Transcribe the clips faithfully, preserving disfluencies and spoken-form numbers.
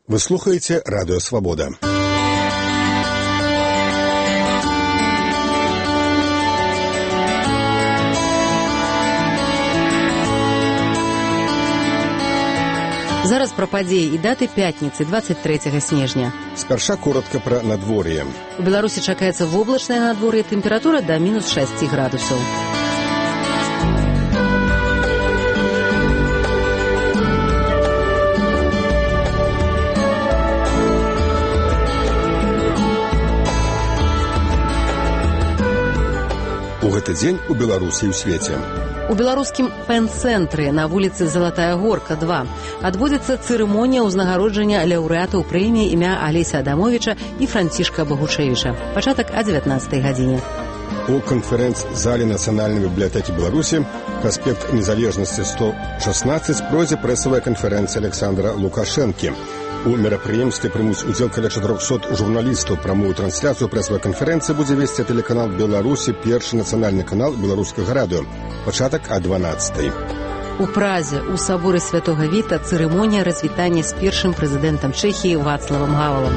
Вы слухаете Радио Свобода. Зараз пра падзеі і даты пятніцы двадцать трэцяга снежня. Спярша коротка пра надвор'е. У Беларусі чакаецца воблачнае надвор'е, тэмпература да мінус шасці градусаў. У гэты дзень у Беларусі і ў свеце. У беларускім пэн-цэнтры на вуліцы Залатая Горка два адбудзецца цырымонія ўзнагароджання лаўрэатаў прэміі імя Алеся Адамовіча і Францішка Багушевіча. Пачатак о дзевятнаццатай гадзіне. У канферэнц-зале Нацыянальнай бібліятэкі Беларусі праспект Незалежнасці сто шаснаццаць пройдзе прэсавая канферэнцыя Александра Лукашэнкі. У мерапрыемстве прымуць удзел каля чатырохсот журналістаў. Прамую трансляцыю прэсавай канферэнцыі будзе весці тэлеканал Беларусі, першы нацыянальны канал беларускага радыё. Пачатак о дванаццатай. У Празе у саборы Святога Віта цырымонія развітання з першым прэзідэнтам Чэхіі Вацлавам Гавалам.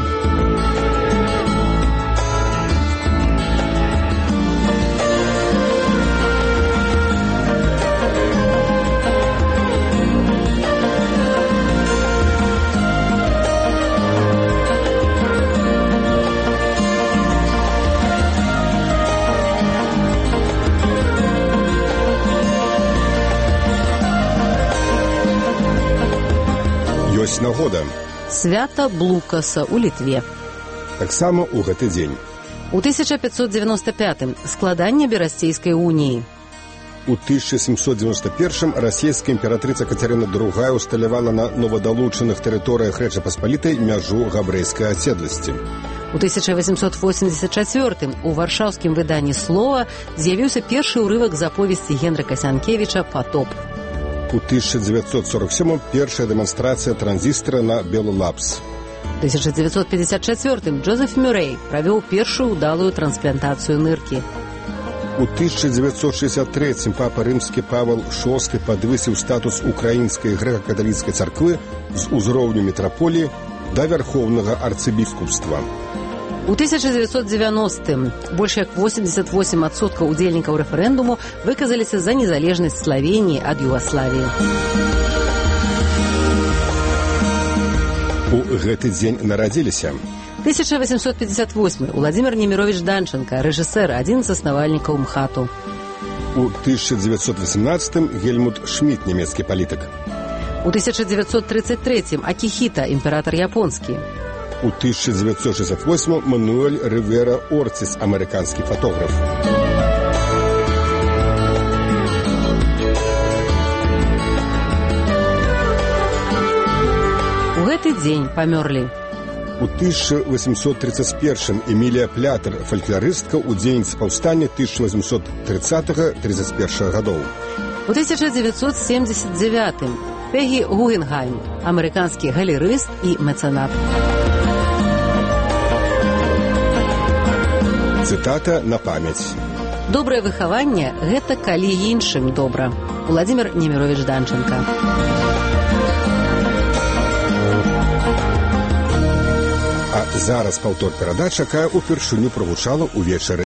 Ёсць нагода. Свята Блукаса у Літве. Таксама ў гэты дзень. У тысяча пятьсот девяносто пятым складанне Берасцейскай уніі. У тысяча семьсот девяносто первым расійская імператрыца Кацярына другая усталявала на новадалучаных тэрыторыях Рэчы Паспалітай мяжу габрэйскай аседласці. У тысяча восемьсот восемьдесят четвёртым у варшаўскім выданні «Слова» з'явіўся першы ўрывак з аповесці Генрыка Сянкевіча «Патоп». У тысяча девятьсот сорок седьмым першая дэманстрацыя транзістара на Беллапс. У тысяча девятьсот пятьдесят четвёртым Джозеф Мюррей правёў першую ўдалую трансплантацыю ныркі. У тысяча девятьсот шестьдесят третьем папа рымскі Павел шосты падвысіў статус украінскай грэка-каталіцкай царквы з узроўню метраполіі да вярхоўнага арцыбіскупства. У тысяча девятьсот девяностым больш як восемьдесят восемь адсоткаў удзельнікаў рэферэндуму выказаліся за незалежнасць Славеніі ад Югаславіі. У гэты дзень нарадзіліся тысяча восемьсот пятьдесят восьмы Владимир Немирович Данченко, рэжысэр, адзін з заснавальнікаў МХАТу. У тысяча девятьсот восемнадцатым Гельмут Шмідт, нямецкі палітык. У тысяча девятьсот тридцать третьем Акихіта, імператар японскі. У тысяча девятьсот шестьдесят восьмым Мануэль Ривера Ортис, амерыканскі фотограф. У гэты дзень памёрлі. У тысяча восемьсот тридцать первым Эмілія Плятер, фальклорыстка, удзельніца паўстання тысяча восемьсот тридцатого — тридцать первого гадоў. У тысяча девятьсот семьдесят девятым Пегі Гугенгайм, амерыканскі галерыст і мецэнат. Цытата на памяць. Добрае выхаванне – гэта калі іншым добра. Владимир Немирович Данченко. А зараз паўтор перадач, якая ўпершыню прагучала ўвечары